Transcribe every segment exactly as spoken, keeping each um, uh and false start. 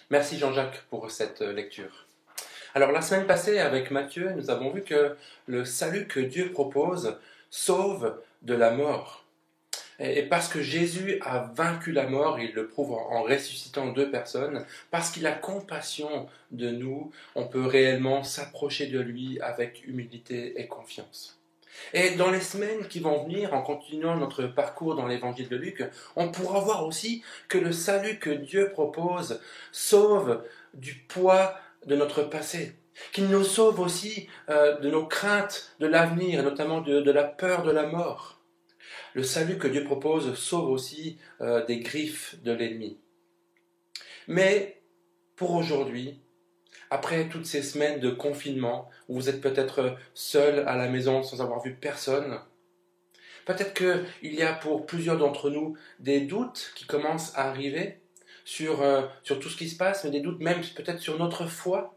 Merci Jean-Jacques pour cette lecture. Alors la semaine passée avec Matthieu, nous avons vu que le salut que Dieu propose sauve de la mort. Et parce que Jésus a vaincu la mort, il le prouve en ressuscitant deux personnes, parce qu'il a compassion de nous, on peut réellement s'approcher de lui avec humilité et confiance. Et dans les semaines qui vont venir, en continuant notre parcours dans l'évangile de Luc, on pourra voir aussi que le salut que Dieu propose sauve du poids de notre passé, qu'il nous sauve aussi euh, de nos craintes de l'avenir, notamment de, de la peur de la mort. Le salut que Dieu propose sauve aussi euh, des griffes de l'ennemi. Mais pour aujourd'hui, après toutes ces semaines de confinement, où vous êtes peut-être seul à la maison sans avoir vu personne, peut-être qu'il y a pour plusieurs d'entre nous des doutes qui commencent à arriver sur, euh, sur tout ce qui se passe, mais des doutes même peut-être sur notre foi.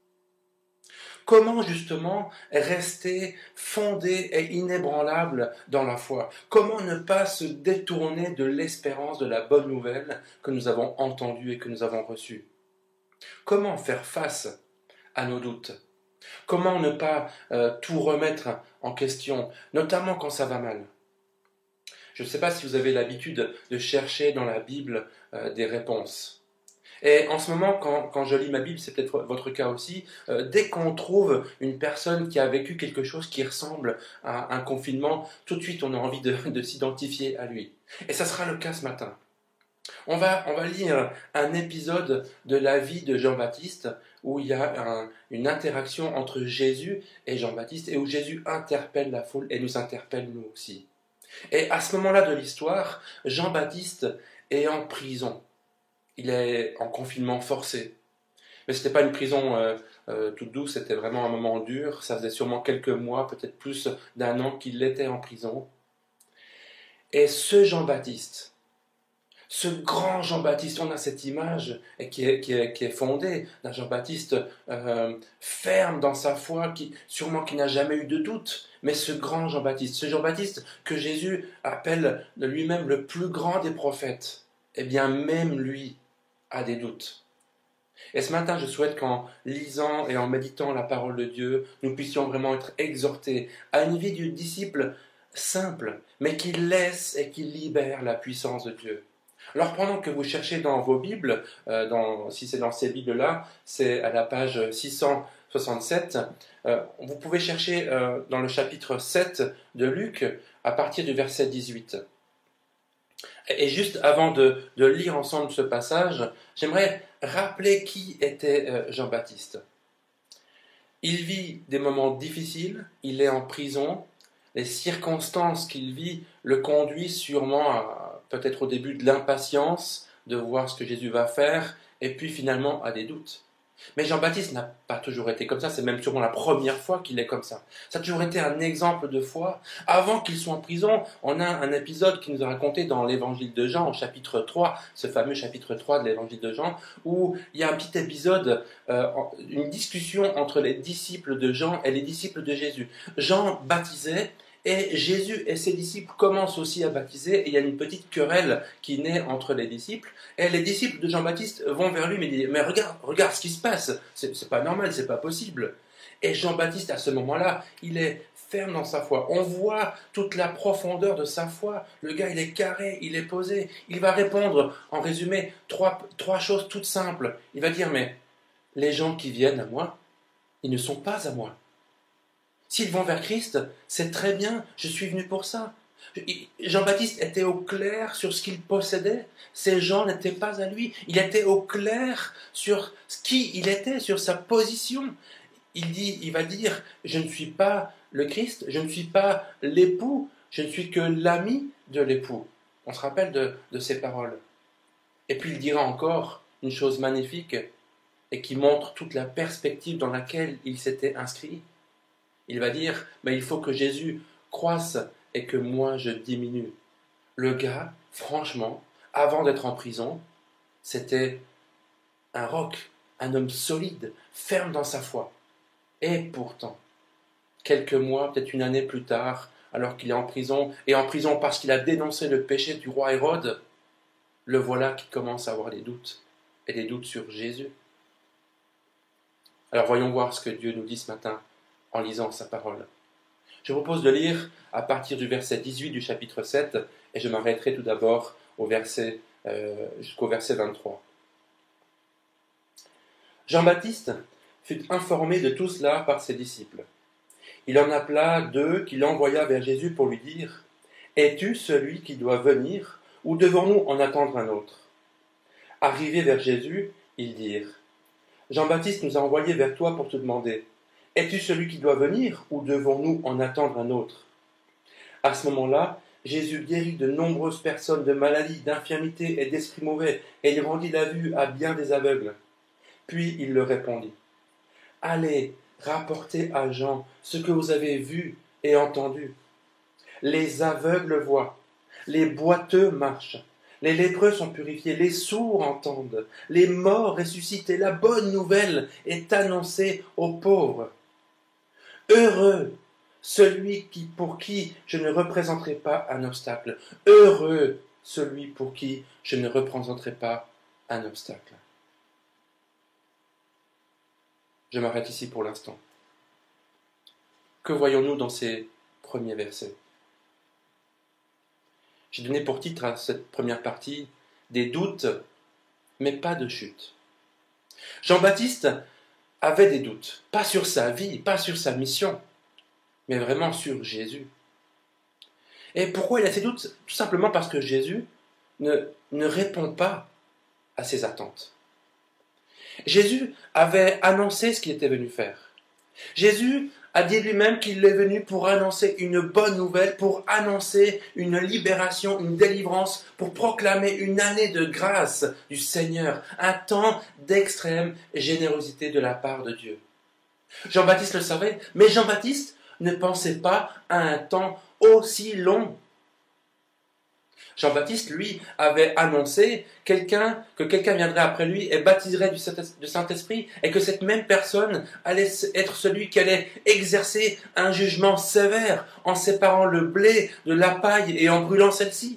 Comment justement rester fondé et inébranlable dans la foi? Comment ne pas se détourner de l'espérance de la bonne nouvelle que nous avons entendue et que nous avons reçue? Comment faire face à nos doutes? Comment ne pas euh, tout remettre en question, notamment quand ça va mal? Je ne sais pas si vous avez l'habitude de chercher dans la Bible euh, des réponses. Et en ce moment, quand, quand je lis ma Bible, c'est peut-être votre cas aussi, euh, dès qu'on trouve une personne qui a vécu quelque chose qui ressemble à un confinement, tout de suite on a envie de, de s'identifier à lui. Et ça sera le cas ce matin. On va, on va lire un épisode de la vie de Jean-Baptiste où il y a un, une interaction entre Jésus et Jean-Baptiste et où Jésus interpelle la foule et nous interpelle nous aussi. Et à ce moment-là de l'histoire, Jean-Baptiste est en prison. Il est en confinement forcé. Mais ce n'était pas une prison euh, euh, toute douce, c'était vraiment un moment dur. Ça faisait sûrement quelques mois, peut-être plus d'un an qu'il était en prison. Et ce Jean-Baptiste, ce grand Jean-Baptiste, on a cette image qui est, qui est, qui est fondée d'un Jean-Baptiste euh, ferme dans sa foi, qui, sûrement qui n'a jamais eu de doute. Mais ce grand Jean-Baptiste, ce Jean-Baptiste que Jésus appelle de lui-même le plus grand des prophètes, eh bien même lui a des doutes. Et ce matin, je souhaite qu'en lisant et en méditant la parole de Dieu, nous puissions vraiment être exhortés à une vie de disciple simple, mais qui laisse et qui libère la puissance de Dieu. Alors pendant que vous cherchez dans vos Bibles, euh, dans, si c'est dans ces Bibles-là, c'est à la page six cent soixante-sept, euh, vous pouvez chercher euh, dans le chapitre sept de Luc, à partir du verset dix-huit. Et juste avant de, de lire ensemble ce passage, j'aimerais rappeler qui était euh, Jean-Baptiste. Il vit des moments difficiles, il est en prison, les circonstances qu'il vit le conduisent sûrement à, peut-être au début de l'impatience de voir ce que Jésus va faire, et puis finalement à des doutes. Mais Jean-Baptiste n'a pas toujours été comme ça, c'est même sûrement la première fois qu'il est comme ça. Ça a toujours été un exemple de foi. Avant qu'il soit en prison, on a un épisode qui nous a raconté dans l'évangile de Jean, au chapitre trois, ce fameux chapitre trois de l'évangile de Jean, où il y a un petit épisode, euh, une discussion entre les disciples de Jean et les disciples de Jésus. Jean baptisait, et Jésus et ses disciples commencent aussi à baptiser, et il y a une petite querelle qui naît entre les disciples, et les disciples de Jean-Baptiste vont vers lui, mais disent, mais regarde, regarde ce qui se passe, c'est, c'est pas normal, c'est pas possible. Et Jean-Baptiste, à ce moment-là, il est ferme dans sa foi. On voit toute la profondeur de sa foi. Le gars, il est carré, il est posé. Il va répondre, en résumé, trois, trois choses toutes simples. Il va dire, mais les gens qui viennent à moi, ils ne sont pas à moi. S'ils vont vers Christ, c'est très bien, je suis venu pour ça. Jean-Baptiste était au clair sur ce qu'il possédait, ces gens n'étaient pas à lui. Il était au clair sur qui il était, sur sa position. Il, dit, il va dire, je ne suis pas le Christ, je ne suis pas l'époux, je ne suis que l'ami de l'époux. On se rappelle de, de ces paroles. Et puis il dira encore une chose magnifique et qui montre toute la perspective dans laquelle il s'était inscrit. Il va dire, mais il faut que Jésus croisse et que moi je diminue. Le gars, franchement, avant d'être en prison, c'était un roc, un homme solide, ferme dans sa foi. Et pourtant, quelques mois, peut-être une année plus tard, alors qu'il est en prison, et en prison parce qu'il a dénoncé le péché du roi Hérode, le voilà qui commence à avoir des doutes. et des doutes sur Jésus. Alors voyons voir ce que Dieu nous dit ce matin en lisant sa parole. Je vous propose de lire à partir du verset dix-huit du chapitre sept, et je m'arrêterai tout d'abord au verset, euh, jusqu'au verset vingt-trois. Jean-Baptiste fut informé de tout cela par ses disciples. Il en appela deux qu'il envoya vers Jésus pour lui dire « Es-tu celui qui doit venir, ou devons-nous en attendre un autre ?» Arrivés vers Jésus, ils dirent « Jean-Baptiste nous a envoyés vers toi pour te demander « Es-tu celui qui doit venir, ou devons-nous en attendre un autre ?» À ce moment-là, Jésus guérit de nombreuses personnes de maladies, d'infirmités et d'esprits mauvais, et il rendit la vue à bien des aveugles. Puis il leur répondit « Allez, rapportez à Jean ce que vous avez vu et entendu. Les aveugles voient, les boiteux marchent, les lépreux sont purifiés, les sourds entendent, les morts ressuscitent, et la bonne nouvelle est annoncée aux pauvres. Heureux celui qui, pour qui je ne représenterai pas un obstacle. Heureux celui pour qui je ne représenterai pas un obstacle. » Je m'arrête ici pour l'instant. Que voyons-nous dans ces premiers versets ? J'ai donné pour titre à cette première partie « Des doutes, mais pas de chute ». Jean-Baptiste avait des doutes, pas sur sa vie, pas sur sa mission, mais vraiment sur Jésus. Et pourquoi il a ces doutes ? Tout simplement parce que Jésus ne, ne répond pas à ses attentes. Jésus avait annoncé ce qu'il était venu faire. Jésus a dit lui-même qu'il est venu pour annoncer une bonne nouvelle, pour annoncer une libération, une délivrance, pour proclamer une année de grâce du Seigneur, un temps d'extrême générosité de la part de Dieu. Jean-Baptiste le savait, mais Jean-Baptiste ne pensait pas à un temps aussi long. Jean-Baptiste, lui, avait annoncé quelqu'un, que quelqu'un viendrait après lui et baptiserait du Saint-Esprit, et que cette même personne allait être celui qui allait exercer un jugement sévère en séparant le blé de la paille et en brûlant celle-ci.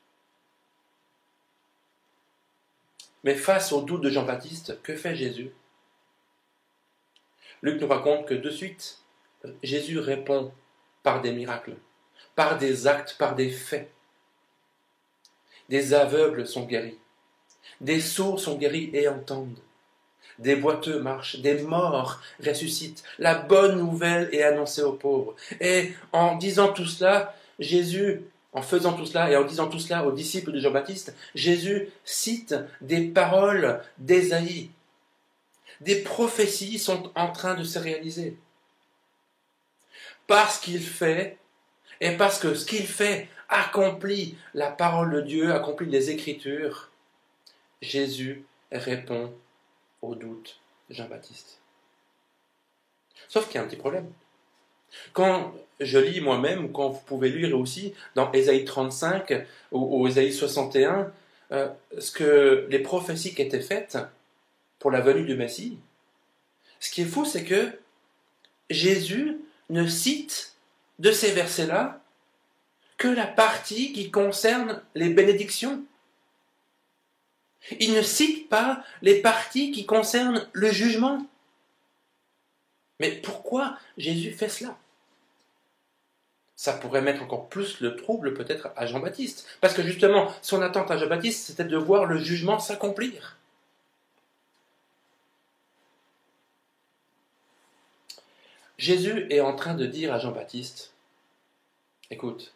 Mais face au doute de Jean-Baptiste, que fait Jésus ? Luc nous raconte que de suite, Jésus répond par des miracles, par des actes, par des faits. Des aveugles sont guéris, des sourds sont guéris et entendent, des boiteux marchent, des morts ressuscitent, la bonne nouvelle est annoncée aux pauvres. Et en disant tout cela, Jésus, en faisant tout cela et en disant tout cela aux disciples de Jean-Baptiste, Jésus cite des paroles d'Ésaïe. Des prophéties sont en train de se réaliser. Parce qu'il fait, et parce que ce qu'il fait accomplit la parole de Dieu, accomplit les Écritures, Jésus répond au doute de Jean-Baptiste. Sauf qu'il y a un petit problème. Quand je lis moi-même, ou quand vous pouvez lire aussi dans Ésaïe trente-cinq ou, ou Ésaïe soixante et un, euh, ce que les prophéties qui étaient faites pour la venue du Messie, ce qui est fou, c'est que Jésus ne cite de ces versets-là que la partie qui concerne les bénédictions. Il ne cite pas les parties qui concernent le jugement. Mais pourquoi Jésus fait cela ? Ça pourrait mettre encore plus le trouble peut-être à Jean-Baptiste. Parce que justement, son attente à Jean-Baptiste, c'était de voir le jugement s'accomplir. Jésus est en train de dire à Jean-Baptiste, écoute,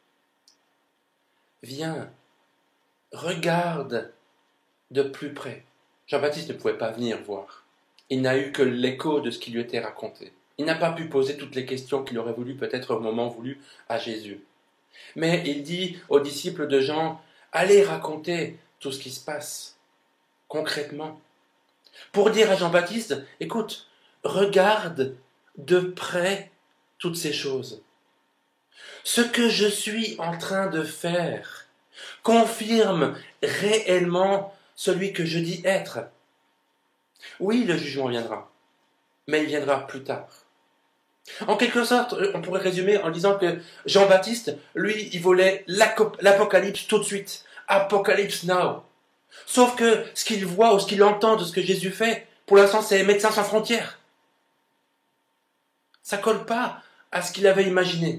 viens, regarde de plus près. Jean-Baptiste ne pouvait pas venir voir. Il n'a eu que l'écho de ce qui lui était raconté. Il n'a pas pu poser toutes les questions qu'il aurait voulu peut-être au moment voulu à Jésus. Mais il dit aux disciples de Jean, allez raconter tout ce qui se passe, concrètement. Pour dire à Jean-Baptiste, écoute, regarde de près toutes ces choses. Ce que je suis en train de faire confirme réellement celui que je dis être. Oui, le jugement viendra, mais il viendra plus tard. En quelque sorte, on pourrait résumer en disant que Jean-Baptiste, lui, il voulait l'apocalypse tout de suite. Apocalypse now. Sauf que ce qu'il voit ou ce qu'il entend de ce que Jésus fait, pour l'instant, c'est Médecins sans frontières. Ça ne colle pas à ce qu'il avait imaginé.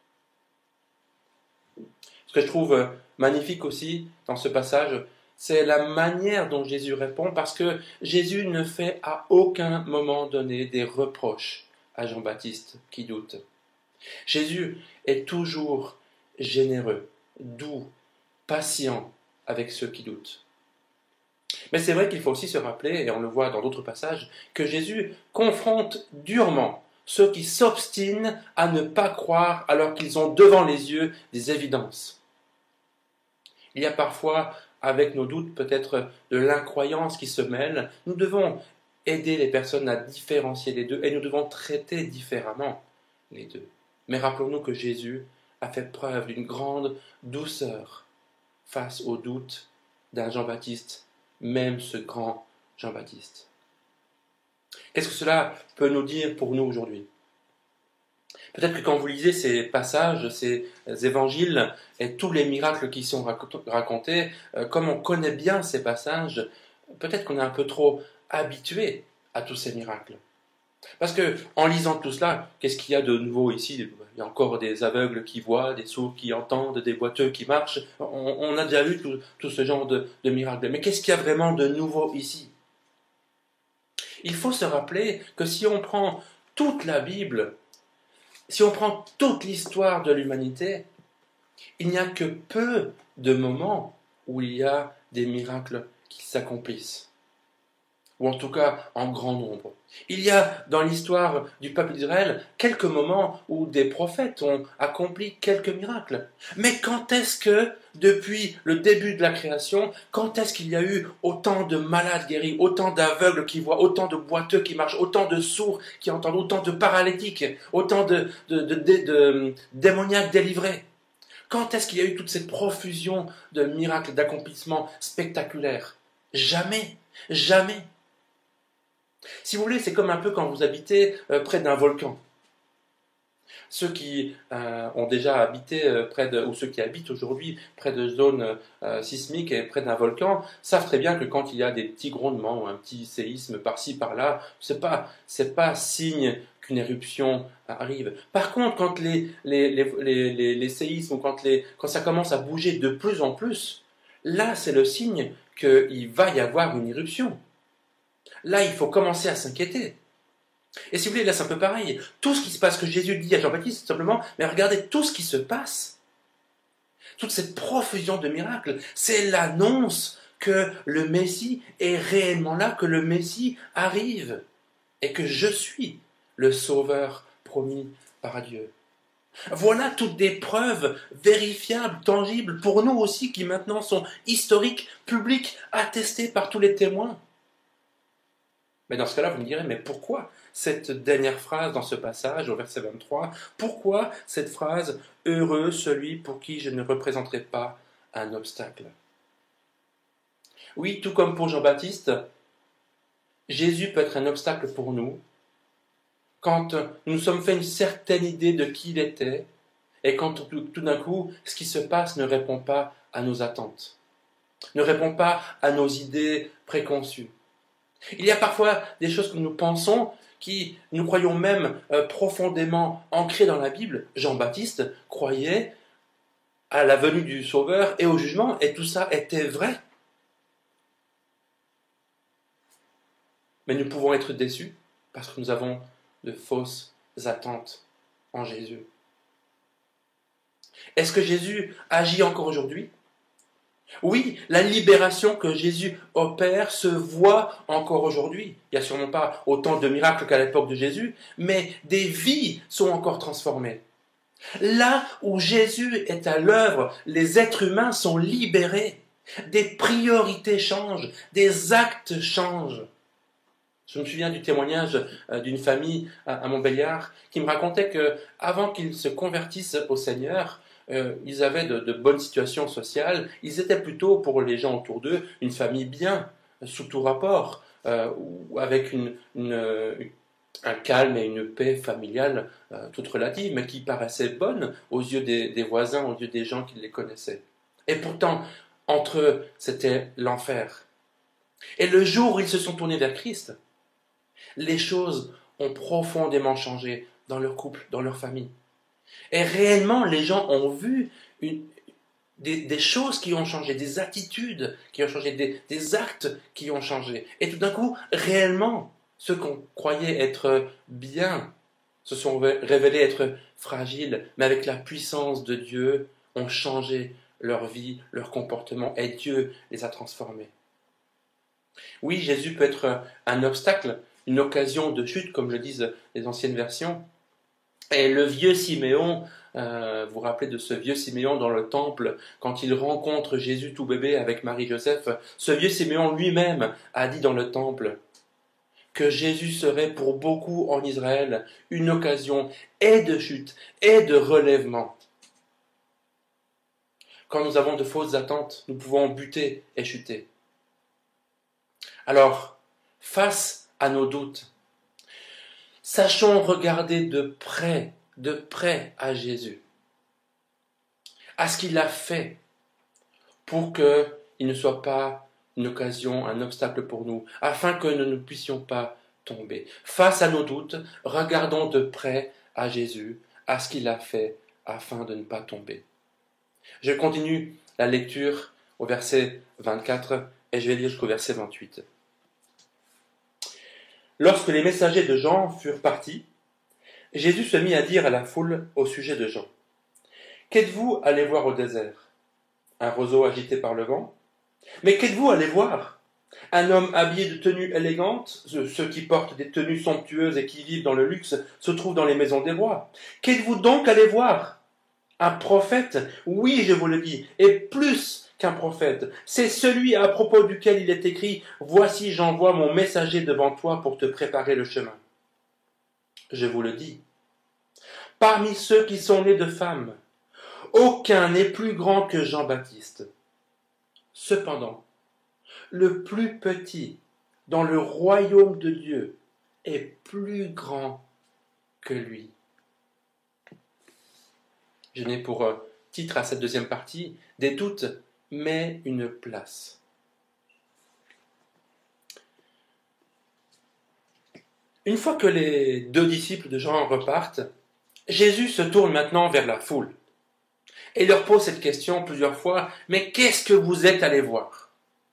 Ce que je trouve magnifique aussi dans ce passage, c'est la manière dont Jésus répond, parce que Jésus ne fait à aucun moment donné des reproches à Jean-Baptiste qui doute. Jésus est toujours généreux, doux, patient avec ceux qui doutent. Mais c'est vrai qu'il faut aussi se rappeler, et on le voit dans d'autres passages, que Jésus confronte durement ceux qui s'obstinent à ne pas croire alors qu'ils ont devant les yeux des évidences. Il y a parfois, avec nos doutes, peut-être de l'incroyance qui se mêle. Nous devons aider les personnes à différencier les deux et nous devons traiter différemment les deux. Mais rappelons-nous que Jésus a fait preuve d'une grande douceur face aux doutes d'un Jean-Baptiste, même ce grand Jean-Baptiste. Qu'est-ce que cela peut nous dire pour nous aujourd'hui ? Peut-être que quand vous lisez ces passages, ces évangiles et tous les miracles qui sont racontés, comme on connaît bien ces passages, peut-être qu'on est un peu trop habitué à tous ces miracles. Parce que en lisant tout cela, qu'est-ce qu'il y a de nouveau ici ? Il y a encore des aveugles qui voient, des sourds qui entendent, des boiteux qui marchent. On, on a déjà vu tout, tout ce genre de, de miracles. Mais qu'est-ce qu'il y a vraiment de nouveau ici ? Il faut se rappeler que si on prend toute la Bible, si on prend toute l'histoire de l'humanité, il n'y a que peu de moments où il y a des miracles qui s'accomplissent. Ou en tout cas en grand nombre. Il y a dans l'histoire du peuple d'Israël quelques moments où des prophètes ont accompli quelques miracles. Mais quand est-ce que, depuis le début de la création, quand est-ce qu'il y a eu autant de malades guéris, autant d'aveugles qui voient, autant de boiteux qui marchent, autant de sourds qui entendent, autant de paralytiques, autant de, de, de, de, de démoniaques délivrés ? Quand est-ce qu'il y a eu toute cette profusion de miracles, d'accomplissements spectaculaires ? Jamais, jamais. Si vous voulez, c'est comme un peu quand vous habitez euh, près d'un volcan. Ceux qui euh, ont déjà habité euh, près de, ou ceux qui habitent aujourd'hui près de zones euh, sismiques et près d'un volcan, savent très bien que quand il y a des petits grondements ou un petit séisme par-ci par-là, c'est pas, c'est pas signe qu'une éruption arrive. Par contre, quand les, les, les, les, les, les séismes ou quand, les, quand ça commence à bouger de plus en plus, là c'est le signe qu'il va y avoir une éruption. Là, il faut commencer à s'inquiéter. Et si vous voulez, là, c'est un peu pareil. Tout ce qui se passe, que Jésus dit à Jean-Baptiste, c'est simplement, mais regardez tout ce qui se passe. Toute cette profusion de miracles, c'est l'annonce que le Messie est réellement là, que le Messie arrive, et que je suis le Sauveur promis par Dieu. Voilà toutes des preuves vérifiables, tangibles, pour nous aussi, qui maintenant sont historiques, publiques, attestées par tous les témoins. Mais dans ce cas-là, vous me direz, mais pourquoi cette dernière phrase dans ce passage, au verset vingt-trois, pourquoi cette phrase « Heureux celui pour qui je ne représenterai pas un obstacle » ? Oui, tout comme pour Jean-Baptiste, Jésus peut être un obstacle pour nous quand nous nous sommes fait une certaine idée de qui il était et quand tout, tout d'un coup, ce qui se passe ne répond pas à nos attentes, ne répond pas à nos idées préconçues. Il y a parfois des choses que nous pensons qui, nous croyons même euh, profondément ancrées dans la Bible. Jean-Baptiste croyait à la venue du Sauveur et au jugement, et tout ça était vrai. Mais nous pouvons être déçus parce que nous avons de fausses attentes en Jésus. Est-ce que Jésus agit encore aujourd'hui ? Oui, la libération que Jésus opère se voit encore aujourd'hui. Il n'y a sûrement pas autant de miracles qu'à l'époque de Jésus, mais des vies sont encore transformées. Là où Jésus est à l'œuvre, les êtres humains sont libérés. Des priorités changent, des actes changent. Je me souviens du témoignage d'une famille à Montbéliard qui me racontait qu'avant qu'ils se convertissent au Seigneur, Euh, ils avaient de, de bonnes situations sociales, ils étaient plutôt, pour les gens autour d'eux, une famille bien, sous tout rapport, euh, avec une, une, un calme et une paix familiale euh, toute relative, mais qui paraissait bonne aux yeux des, des voisins, aux yeux des gens qui les connaissaient. Et pourtant, Entre eux, c'était l'enfer. Et le jour où ils se sont tournés vers Christ, les choses ont profondément changé dans leur couple, dans leur famille. Et réellement, les gens ont vu une, des, des choses qui ont changé, des attitudes qui ont changé, des, des actes qui ont changé. Et tout d'un coup, réellement, ceux qu'on croyait être bien se sont révélés être fragiles, mais avec la puissance de Dieu, ont changé leur vie, leur comportement, et Dieu les a transformés. Oui, Jésus peut être un obstacle, une occasion de chute, comme le disent les anciennes versions. Et le vieux Siméon, euh, vous vous rappelez de ce vieux Siméon dans le temple, quand il rencontre Jésus tout bébé avec Marie-Joseph, ce vieux Siméon lui-même a dit dans le temple que Jésus serait pour beaucoup en Israël une occasion et de chute et de relèvement. Quand nous avons de fausses attentes, nous pouvons buter et chuter. Alors, face à nos doutes, sachons regarder de près, de près à Jésus, à ce qu'il a fait pour qu'il ne soit pas une occasion, un obstacle pour nous, afin que nous ne puissions pas tomber. Face à nos doutes, regardons de près à Jésus, à ce qu'il a fait afin de ne pas tomber. Je continue la lecture au verset vingt-quatre et je vais lire jusqu'au verset vingt-huit. Lorsque les messagers de Jean furent partis, Jésus se mit à dire à la foule au sujet de Jean. « Qu'êtes-vous allé voir au désert? Un roseau agité par le vent? Mais qu'êtes-vous allé voir? Un homme habillé de tenues élégantes? Ceux qui portent des tenues somptueuses et qui vivent dans le luxe se trouvent dans les maisons des rois. Qu'êtes-vous donc allé voir? Un prophète? Oui, je vous le dis, et plus qu'un prophète. C'est celui à propos duquel il est écrit « Voici, j'envoie mon messager devant toi pour te préparer le chemin. » Je vous le dis, parmi ceux qui sont nés de femmes, aucun n'est plus grand que Jean-Baptiste. Cependant, le plus petit dans le royaume de Dieu est plus grand que lui. Je n'ai pour titre à cette deuxième partie des doutes, mais une place. Une fois que les deux disciples de Jean repartent, Jésus se tourne maintenant vers la foule et leur pose cette question plusieurs fois, mais qu'est-ce que vous êtes allés voir?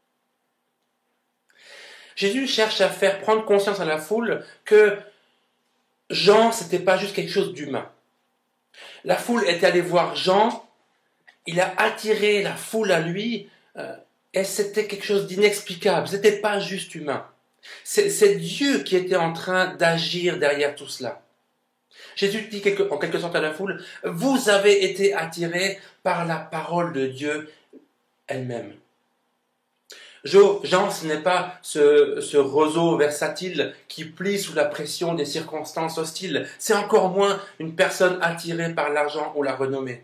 Jésus cherche à faire prendre conscience à la foule que Jean, c'était pas juste quelque chose d'humain. La foule est allée voir Jean, il a attiré la foule à lui, euh, et c'était quelque chose d'inexplicable, c'était pas juste humain. C'est, c'est Dieu qui était en train d'agir derrière tout cela. Jésus dit quelque, en quelque sorte à la foule, vous avez été attirés par la parole de Dieu elle-même. Jean, ce n'est pas ce, ce roseau versatile qui plie sous la pression des circonstances hostiles. C'est encore moins une personne attirée par l'argent ou la renommée.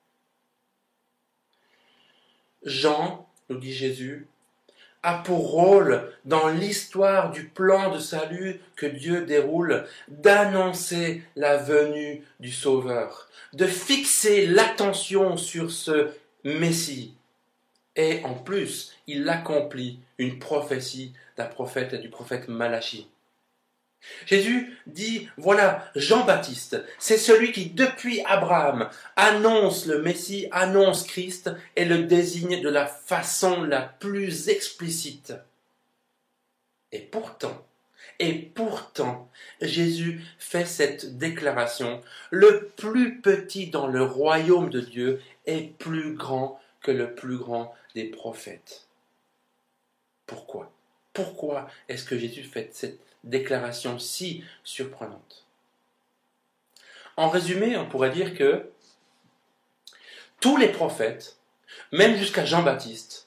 Jean, nous dit Jésus, a pour rôle dans l'histoire du plan de salut que Dieu déroule d'annoncer la venue du Sauveur, de fixer l'attention sur ce Messie. Et en plus, il accomplit une prophétie d'un prophète et du prophète Malachi. Jésus dit, voilà, Jean-Baptiste, c'est celui qui, depuis Abraham, annonce le Messie, annonce Christ et le désigne de la façon la plus explicite. Et pourtant, et pourtant, Jésus fait cette déclaration, le plus petit dans le royaume de Dieu est plus grand que le plus grand des prophètes. Pourquoi? Pourquoi est-ce que Jésus fait cette déclaration si surprenante? En résumé, on pourrait dire que tous les prophètes, même jusqu'à Jean-Baptiste,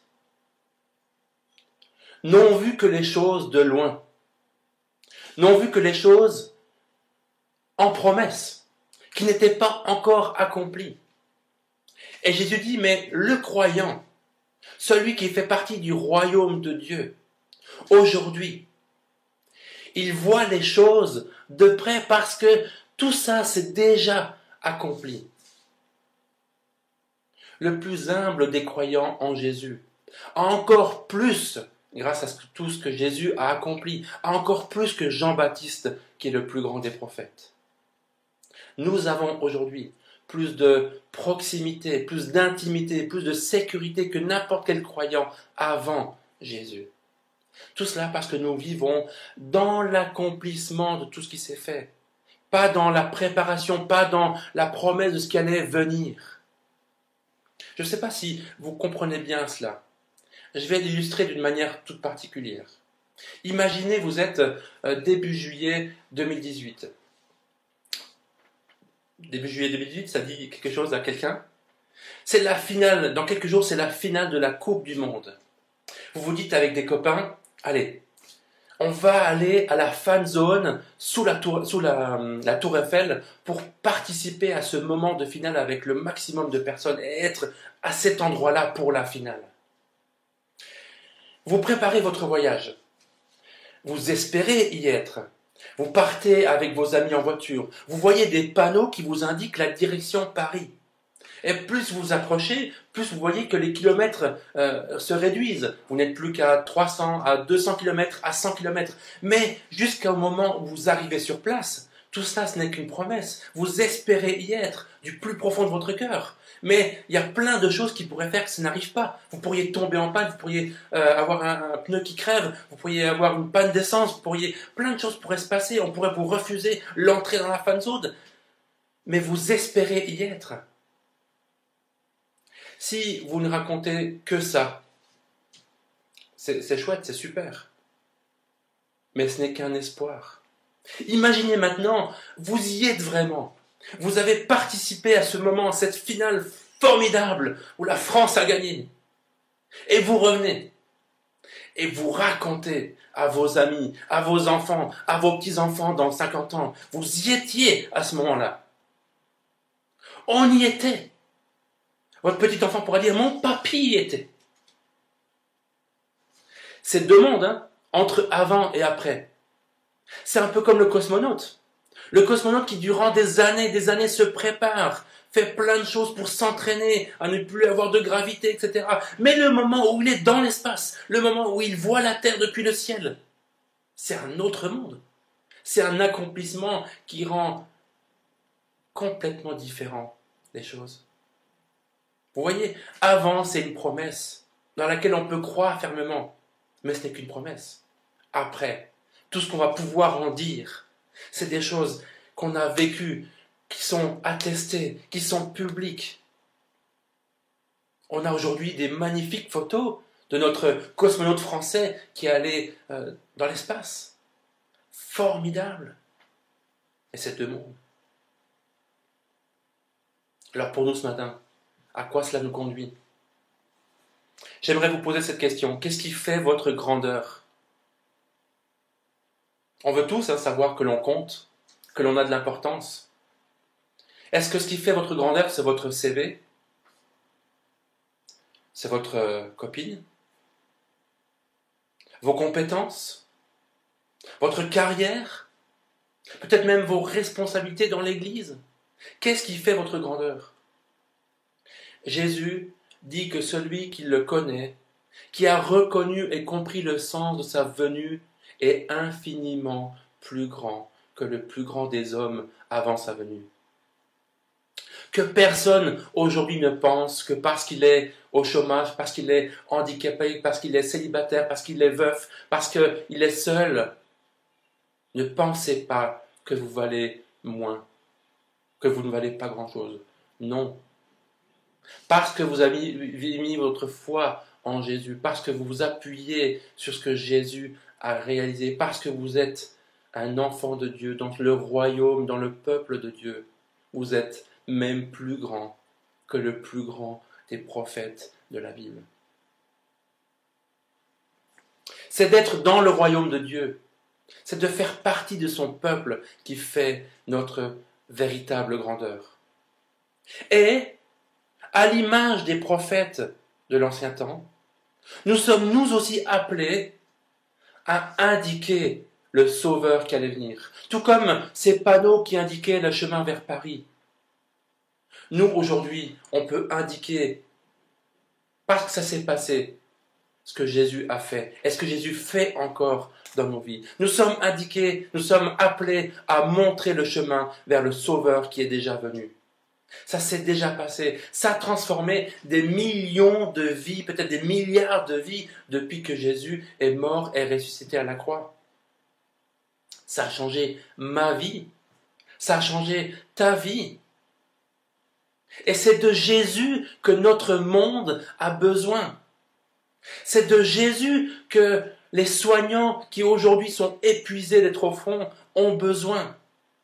n'ont vu que les choses de loin, n'ont vu que les choses en promesse, qui n'étaient pas encore accomplies. Et Jésus dit, mais le croyant, celui qui fait partie du royaume de Dieu, aujourd'hui, il voit les choses de près parce que tout ça s'est déjà accompli. Le plus humble des croyants en Jésus à encore plus, grâce à ce- tout ce que Jésus a accompli, à encore plus que Jean-Baptiste, qui est le plus grand des prophètes. Nous avons aujourd'hui plus de proximité, plus d'intimité, plus de sécurité que n'importe quel croyant avant Jésus. Tout cela parce que nous vivons dans l'accomplissement de tout ce qui s'est fait, pas dans la préparation, pas dans la promesse de ce qui allait venir. Je ne sais pas si vous comprenez bien cela. Je vais l'illustrer d'une manière toute particulière. Imaginez, vous êtes euh, début juillet deux mille dix-huit. Début juillet deux mille dix-huit, ça dit quelque chose à quelqu'un? C'est la finale, dans quelques jours, c'est la finale de la Coupe du Monde. Vous vous dites avec des copains, allez, on va aller à la fan zone sous la tour, sous la, la tour Eiffel pour participer à ce moment de finale avec le maximum de personnes et être à cet endroit-là pour la finale. Vous préparez votre voyage. Vous espérez y être. Vous partez avec vos amis en voiture. Vous voyez des panneaux qui vous indiquent la direction Paris. Et plus vous approchez, plus vous voyez que les kilomètres euh, se réduisent. Vous n'êtes plus qu'à trois cents, à deux cents kilomètres, à cent kilomètres. Mais jusqu'au moment où vous arrivez sur place, tout cela, ce n'est qu'une promesse. Vous espérez y être du plus profond de votre cœur. Mais il y a plein de choses qui pourraient faire que ça n'arrive pas. Vous pourriez tomber en panne, vous pourriez euh, avoir un, un pneu qui crève, vous pourriez avoir une panne d'essence, vous pourriez, plein de choses pourraient se passer. On pourrait vous refuser l'entrée dans la fan zone. Mais vous espérez y être. Si vous ne racontez que ça, c'est, c'est chouette, c'est super. Mais ce n'est qu'un espoir. Imaginez maintenant, vous y êtes vraiment. Vous avez participé à ce moment, à cette finale formidable où la France a gagné. Et vous revenez. Et vous racontez à vos amis, à vos enfants, à vos petits-enfants dans cinquante ans. Vous y étiez à ce moment-là. On y était. Votre petit enfant pourra dire, mon papy y était. C'est deux mondes, hein, entre avant et après. C'est un peu comme le cosmonaute. Le cosmonaute qui, durant des années et des années, se prépare, fait plein de choses pour s'entraîner à ne plus avoir de gravité, et cetera. Mais le moment où il est dans l'espace, le moment où il voit la Terre depuis le ciel, c'est un autre monde. C'est un accomplissement qui rend complètement différent les choses. Vous voyez, avant, c'est une promesse dans laquelle on peut croire fermement, mais ce n'est qu'une promesse. Après, tout ce qu'on va pouvoir en dire, c'est des choses qu'on a vécues, qui sont attestées, qui sont publiques. On a aujourd'hui des magnifiques photos de notre cosmonaute français qui est allé euh, dans l'espace. Formidable. Et c'est deux mondes. Alors pour nous ce matin, à quoi cela nous conduit? J'aimerais vous poser cette question. Qu'est-ce qui fait votre grandeur? On veut tous hein, savoir que l'on compte, que l'on a de l'importance. Est-ce que ce qui fait votre grandeur, c'est votre C V? C'est votre euh, copine? Vos compétences? Votre carrière? Peut-être même vos responsabilités dans l'Église? Qu'est-ce qui fait votre grandeur? Jésus dit que celui qui le connaît, qui a reconnu et compris le sens de sa venue, est infiniment plus grand que le plus grand des hommes avant sa venue. Que personne aujourd'hui ne pense que parce qu'il est au chômage, parce qu'il est handicapé, parce qu'il est célibataire, parce qu'il est veuf, parce qu'il est seul, ne pensez pas que vous valez moins, que vous ne valez pas grand-chose. Non. Parce que vous avez mis votre foi en Jésus, parce que vous vous appuyez sur ce que Jésus a réalisé, parce que vous êtes un enfant de Dieu, dans le royaume, dans le peuple de Dieu, vous êtes même plus grand que le plus grand des prophètes de la Bible. C'est d'être dans le royaume de Dieu, c'est de faire partie de son peuple qui fait notre véritable grandeur. Et à l'image des prophètes de l'ancien temps, nous sommes nous aussi appelés à indiquer le Sauveur qui allait venir. Tout comme ces panneaux qui indiquaient le chemin vers Paris. Nous, aujourd'hui, on peut indiquer, parce que ça s'est passé, ce que Jésus a fait et ce que Jésus fait encore dans nos vies. Nous sommes indiqués, nous sommes appelés à montrer le chemin vers le Sauveur qui est déjà venu. Ça s'est déjà passé. Ça a transformé des millions de vies, peut-être des milliards de vies depuis que Jésus est mort et ressuscité à la croix. Ça a changé ma vie. Ça a changé ta vie. Et c'est de Jésus que notre monde a besoin. C'est de Jésus que les soignants qui aujourd'hui sont épuisés d'être au front ont besoin.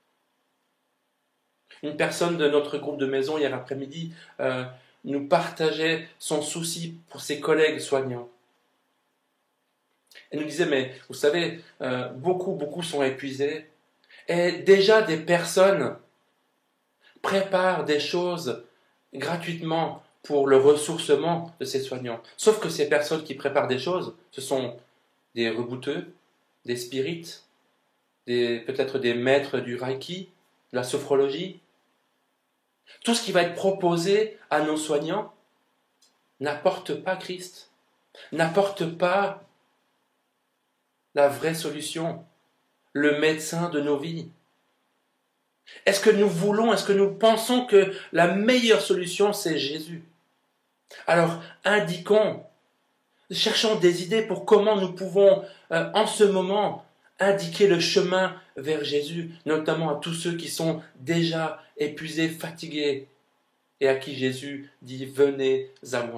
Une personne de notre groupe de maison hier après-midi euh, nous partageait son souci pour ses collègues soignants. Elle nous disait, mais vous savez, euh, beaucoup, beaucoup sont épuisés. Et déjà des personnes préparent des choses gratuitement pour le ressourcement de ces soignants. Sauf que ces personnes qui préparent des choses, ce sont des rebouteux, des spirites, des, peut-être des maîtres du Reiki, de la sophrologie. Tout ce qui va être proposé à nos soignants n'apporte pas Christ, n'apporte pas la vraie solution, le médecin de nos vies. Est-ce que nous voulons, est-ce que nous pensons que la meilleure solution, c'est Jésus? Alors, indiquons, cherchons des idées pour comment nous pouvons, euh, en ce moment, indiquer le chemin vers Jésus, notamment à tous ceux qui sont déjà épuisés, fatigués, et à qui Jésus dit « Venez à moi ».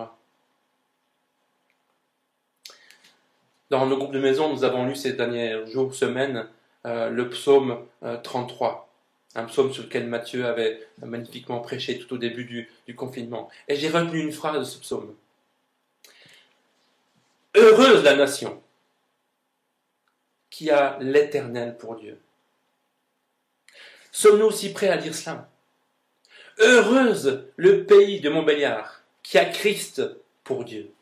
Dans nos groupes de maison, nous avons lu ces derniers jours, semaines, euh, le psaume euh, trente-trois, un psaume sur lequel Matthieu avait magnifiquement prêché tout au début du, du confinement. Et j'ai retenu une phrase de ce psaume. « Heureuse la nation qui a l'Éternel pour Dieu. » Sommes-nous aussi prêts à dire cela? Heureuse le pays de Montbéliard qui a Christ pour Dieu.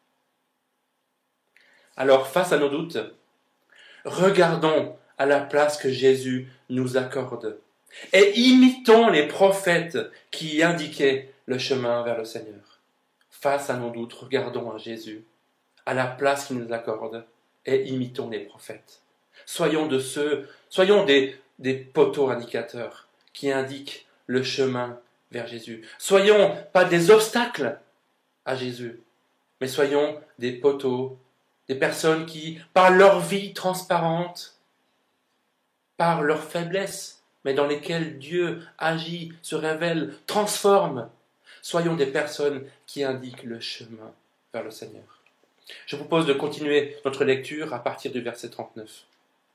Alors, face à nos doutes, regardons à la place que Jésus nous accorde et imitons les prophètes qui indiquaient le chemin vers le Seigneur. Face à nos doutes, regardons à Jésus, à la place qu'il nous accorde et imitons les prophètes. Soyons de ceux, soyons des, des poteaux indicateurs qui indiquent le chemin vers Jésus. Soyons pas des obstacles à Jésus, mais soyons des poteaux, des personnes qui, par leur vie transparente, par leur faiblesse, mais dans lesquelles Dieu agit, se révèle, transforme, soyons des personnes qui indiquent le chemin vers le Seigneur. Je vous propose de continuer notre lecture à partir du verset trente-neuf.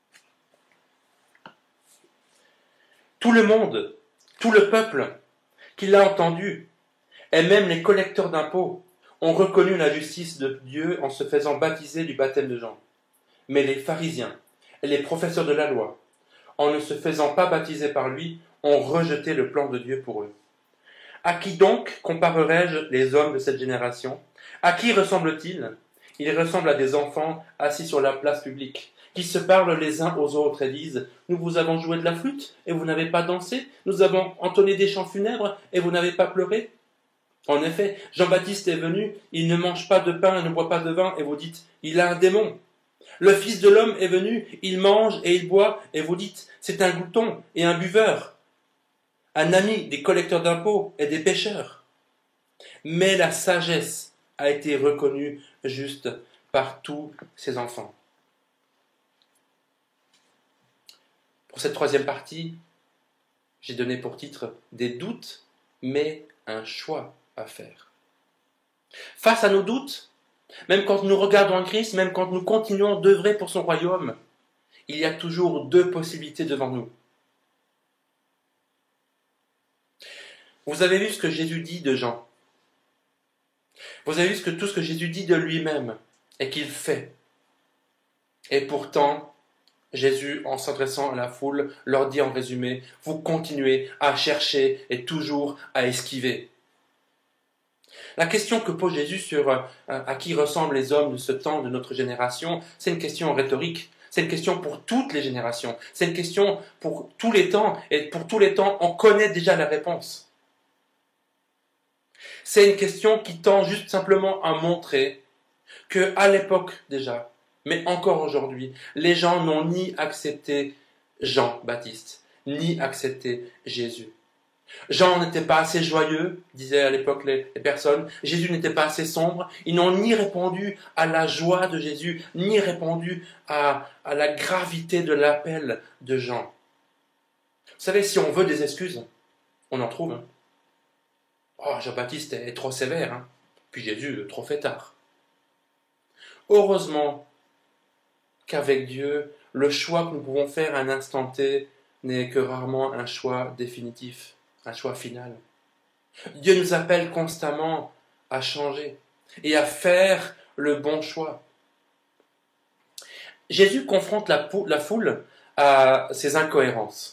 Tout le monde, tout le peuple qui l'a entendu, et même les collecteurs d'impôts, ont reconnu la justice de Dieu en se faisant baptiser du baptême de Jean. Mais les pharisiens et les professeurs de la loi, en ne se faisant pas baptiser par lui, ont rejeté le plan de Dieu pour eux. À qui donc comparerai-je les hommes de cette génération? À qui ressemblent-ils? Ils ressemblent à des enfants assis sur la place publique, qui se parlent les uns aux autres et disent « Nous vous avons joué de la flûte et vous n'avez pas dansé, nous avons entonné des chants funèbres et vous n'avez pas pleuré ?» En effet, Jean-Baptiste est venu, il ne mange pas de pain et ne boit pas de vin, et vous dites, il a un démon. Le Fils de l'homme est venu, il mange et il boit, et vous dites, c'est un glouton et un buveur, un ami des collecteurs d'impôts et des pécheurs. Mais la sagesse a été reconnue juste par tous ses enfants. Pour cette troisième partie, j'ai donné pour titre « Des doutes, mais un choix ». À faire. Face à nos doutes, même quand nous regardons Christ, même quand nous continuons d'œuvrer pour son royaume, il y a toujours deux possibilités devant nous. Vous avez vu ce que Jésus dit de Jean. Vous avez vu ce que, tout ce que Jésus dit de lui-même et qu'il fait. Et pourtant, Jésus, en s'adressant à la foule, leur dit en résumé, vous continuez à chercher et toujours à esquiver. La question que pose Jésus sur euh, à qui ressemblent les hommes de ce temps, de notre génération, c'est une question rhétorique. C'est une question pour toutes les générations. C'est une question pour tous les temps. Et pour tous les temps, on connaît déjà la réponse. C'est une question qui tend juste simplement à montrer que à l'époque déjà, mais encore aujourd'hui, les gens n'ont ni accepté Jean-Baptiste, ni accepté Jésus. Jean n'était pas assez joyeux, disaient à l'époque les, les personnes. Jésus n'était pas assez sombre. Ils n'ont ni répondu à la joie de Jésus, ni répondu à, à la gravité de l'appel de Jean. Vous savez, si on veut des excuses, on en trouve. Hein. Oh, Jean-Baptiste est trop sévère, hein. Puis Jésus, trop fait tard. Heureusement qu'avec Dieu, le choix que nous pouvons faire à un instant T n'est que rarement un choix définitif, un choix final. Dieu nous appelle constamment à changer et à faire le bon choix. Jésus confronte la, pou- la foule à ses incohérences.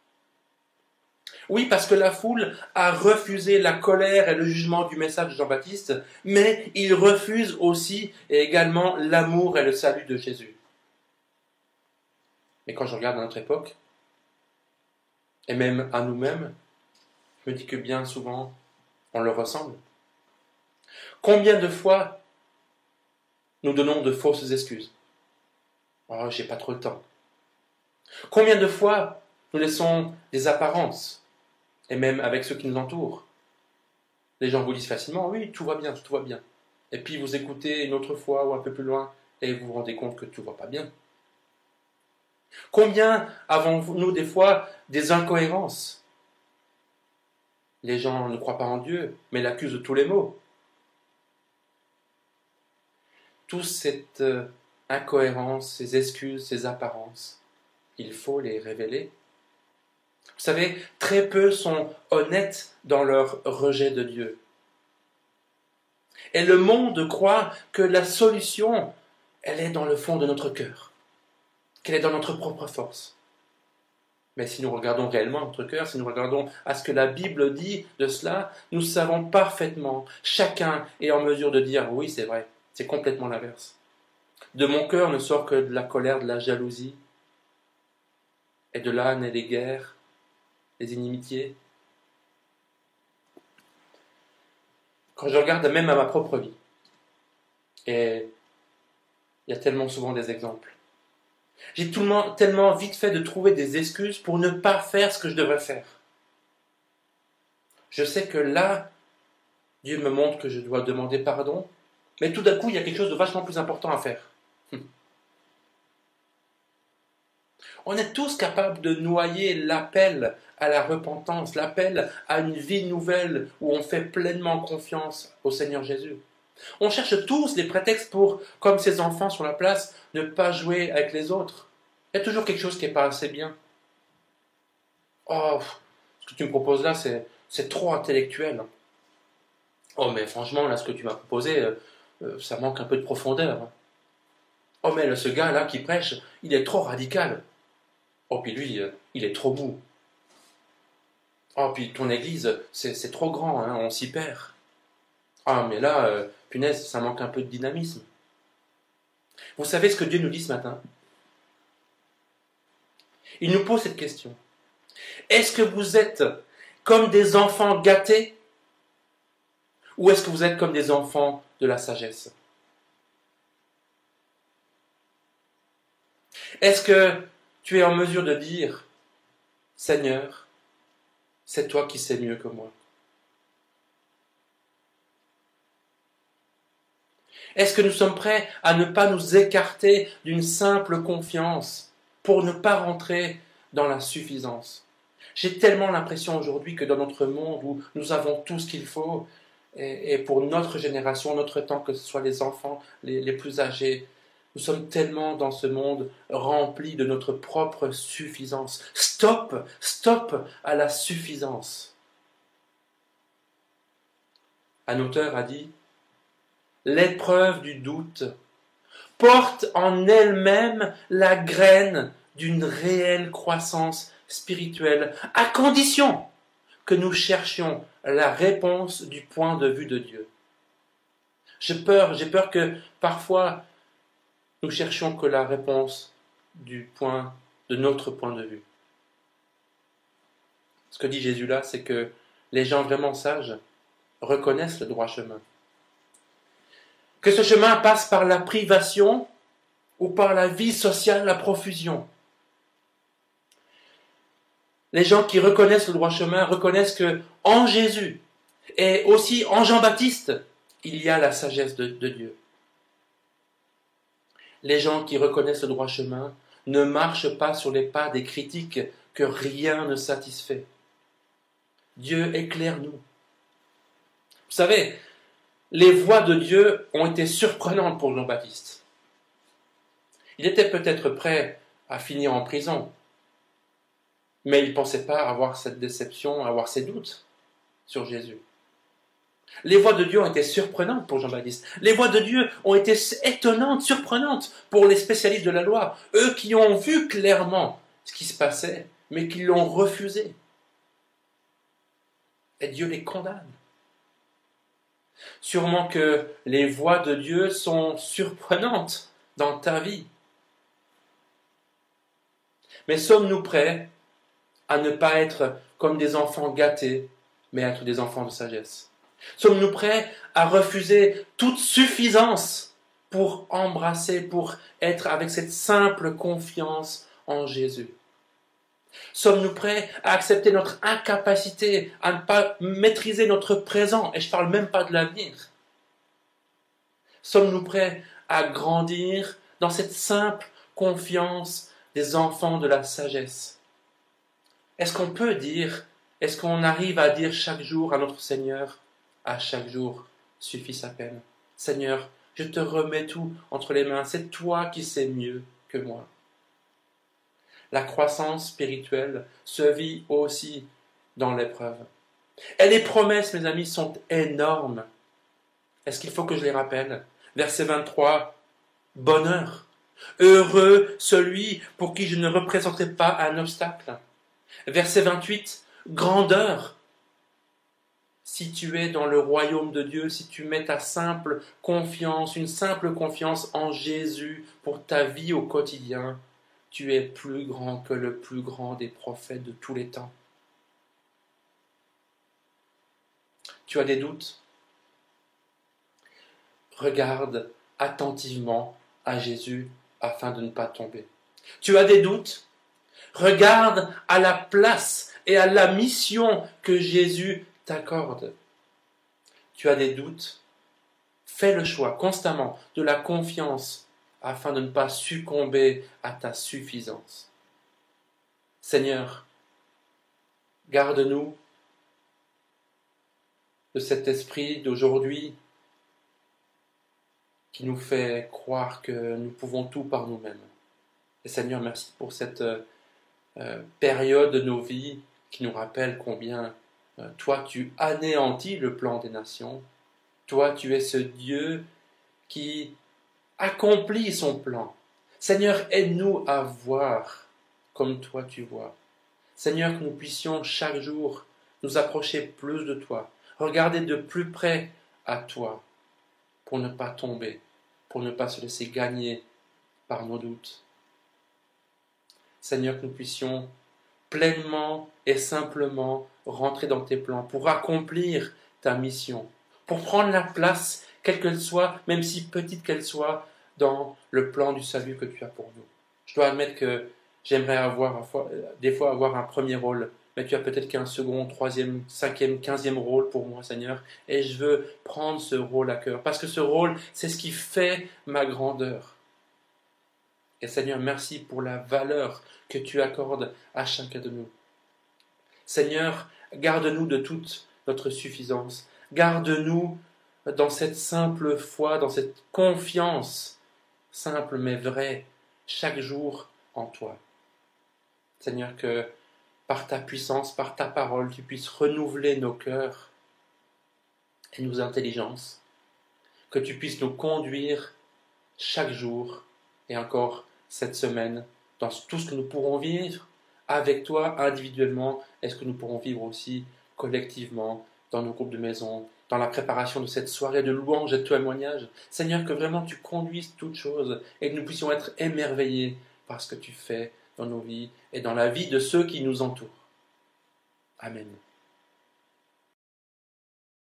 Oui, parce que la foule a refusé la colère et le jugement du message de Jean-Baptiste, mais il refuse aussi et également l'amour et le salut de Jésus. Mais quand je regarde à notre époque, et même à nous-mêmes, je me dis que bien souvent, on le ressemble. Combien de fois nous donnons de fausses excuses? Oh, j'ai pas trop le temps. Combien de fois nous laissons des apparences? Et même avec ceux qui nous entourent. Les gens vous disent facilement, oui, tout va bien, tout va bien. Et puis vous écoutez une autre fois ou un peu plus loin et vous vous rendez compte que tout ne va pas bien. Combien avons-nous des fois des incohérences? Les gens ne croient pas en Dieu, mais l'accusent de tous les maux. Toute cette incohérence, ces excuses, ces apparences, il faut les révéler. Vous savez, très peu sont honnêtes dans leur rejet de Dieu. Et le monde croit que la solution, elle est dans le fond de notre cœur, qu'elle est dans notre propre force. Mais si nous regardons réellement notre cœur, si nous regardons à ce que la Bible dit de cela, nous savons parfaitement, chacun est en mesure de dire, oui, c'est vrai, c'est complètement l'inverse. De mon cœur ne sort que de la colère, de la jalousie, et de là naissent les guerres, les inimitiés. Quand je regarde même à ma propre vie, et il y a tellement souvent des exemples, j'ai tellement, tellement vite fait de trouver des excuses pour ne pas faire ce que je devrais faire. Je sais que là, Dieu me montre que je dois demander pardon, mais tout d'un coup, il y a quelque chose de vachement plus important à faire. Hum. On est tous capables de noyer l'appel à la repentance, l'appel à une vie nouvelle où on fait pleinement confiance au Seigneur Jésus. On cherche tous des prétextes pour, comme ces enfants sur la place, ne pas jouer avec les autres. Il y a toujours quelque chose qui n'est pas assez bien. Oh, ce que tu me proposes là, c'est, c'est trop intellectuel. Oh, mais franchement, là, ce que tu m'as proposé, euh, euh, ça manque un peu de profondeur. Oh, mais là, ce gars-là qui prêche, il est trop radical. Oh, puis lui, euh, il est trop mou. Oh, puis ton église, c'est, c'est trop grand, hein, on s'y perd. Ah, mais là, euh, punaise, ça manque un peu de dynamisme. Vous savez ce que Dieu nous dit ce matin? Il nous pose cette question. Est-ce que vous êtes comme des enfants gâtés? Ou est-ce que vous êtes comme des enfants de la sagesse? Est-ce que tu es en mesure de dire, Seigneur, c'est toi qui sais mieux que moi? Est-ce que nous sommes prêts à ne pas nous écarter d'une simple confiance pour ne pas rentrer dans la suffisance? J'ai tellement l'impression aujourd'hui que dans notre monde où nous avons tout ce qu'il faut, et, et pour notre génération, notre temps, que ce soit les enfants, les, les plus âgés, nous sommes tellement dans ce monde rempli de notre propre suffisance. Stop, stop à la suffisance. Un auteur a dit, l'épreuve du doute porte en elle-même la graine d'une réelle croissance spirituelle, à condition que nous cherchions la réponse du point de vue de Dieu. J'ai peur, j'ai peur que parfois nous cherchions que la réponse du point de notre point de vue. Ce que dit Jésus là, c'est que les gens vraiment sages reconnaissent le droit chemin. Que ce chemin passe par la privation ou par la vie sociale, la profusion. Les gens qui reconnaissent le droit chemin reconnaissent que en Jésus et aussi en Jean-Baptiste, il y a la sagesse de, de Dieu. Les gens qui reconnaissent le droit chemin ne marchent pas sur les pas des critiques que rien ne satisfait. Dieu éclaire-nous. Vous savez, les voies de Dieu ont été surprenantes pour Jean-Baptiste. Il était peut-être prêt à finir en prison, mais il ne pensait pas avoir cette déception, avoir ses doutes sur Jésus. Les voies de Dieu ont été surprenantes pour Jean-Baptiste. Les voies de Dieu ont été étonnantes, surprenantes pour les spécialistes de la loi. Eux qui ont vu clairement ce qui se passait, mais qui l'ont refusé. Et Dieu les condamne. Sûrement que les voies de Dieu sont surprenantes dans ta vie. Mais sommes-nous prêts à ne pas être comme des enfants gâtés, mais à être des enfants de sagesse? Sommes-nous prêts à refuser toute suffisance pour embrasser, pour être avec cette simple confiance en Jésus? Sommes-nous prêts à accepter notre incapacité à ne pas maîtriser notre présent? Et je ne parle même pas de l'avenir. Sommes-nous prêts à grandir dans cette simple confiance des enfants de la sagesse? Est-ce qu'on peut dire, est-ce qu'on arrive à dire chaque jour à notre Seigneur, à chaque jour suffit sa peine? Seigneur, je te remets tout entre les mains, c'est toi qui sais mieux que moi. La croissance spirituelle se vit aussi dans l'épreuve. Et les promesses, mes amis, sont énormes. Est-ce qu'il faut que je les rappelle? Verset vingt-trois, bonheur. Heureux celui pour qui je ne représenterai pas un obstacle. Verset vingt-huit, grandeur. Si tu es dans le royaume de Dieu, si tu mets ta simple confiance, une simple confiance en Jésus pour ta vie au quotidien, tu es plus grand que le plus grand des prophètes de tous les temps. Tu as des doutes? Regarde attentivement à Jésus afin de ne pas tomber. Tu as des doutes? Regarde à la place et à la mission que Jésus t'accorde. Tu as des doutes? Fais le choix constamment de la confiance afin de ne pas succomber à ta suffisance. Seigneur, garde-nous de cet esprit d'aujourd'hui qui nous fait croire que nous pouvons tout par nous-mêmes. Et Seigneur, merci pour cette euh, période de nos vies qui nous rappelle combien euh, toi tu anéantis le plan des nations. Toi tu es ce Dieu qui accomplit son plan. Seigneur, aide-nous à voir comme toi tu vois. Seigneur, que nous puissions chaque jour nous approcher plus de toi, regarder de plus près à toi, pour ne pas tomber, pour ne pas se laisser gagner par nos doutes. Seigneur, que nous puissions pleinement et simplement rentrer dans tes plans, pour accomplir ta mission, pour prendre la place, quelle qu'elle soit, même si petite qu'elle soit, dans le plan du salut que tu as pour nous. Je dois admettre que j'aimerais avoir, des fois avoir un premier rôle, mais tu as peut-être qu'un second, troisième, cinquième, quinzième rôle pour moi, Seigneur, et je veux prendre ce rôle à cœur, parce que ce rôle, c'est ce qui fait ma grandeur. Et Seigneur, merci pour la valeur que tu accordes à chacun de nous. Seigneur, garde-nous de toute notre suffisance, garde-nous dans cette simple foi, dans cette confiance, simple mais vraie, chaque jour en toi. Seigneur, que par ta puissance, par ta parole, tu puisses renouveler nos cœurs et nos intelligences, que tu puisses nous conduire chaque jour et encore cette semaine dans tout ce que nous pourrons vivre avec toi individuellement et ce que nous pourrons vivre aussi collectivement dans nos groupes de maison, dans la préparation de cette soirée de louange et de témoignage. Seigneur, que vraiment tu conduises toutes choses et que nous puissions être émerveillés par ce que tu fais dans nos vies et dans la vie de ceux qui nous entourent. Amen.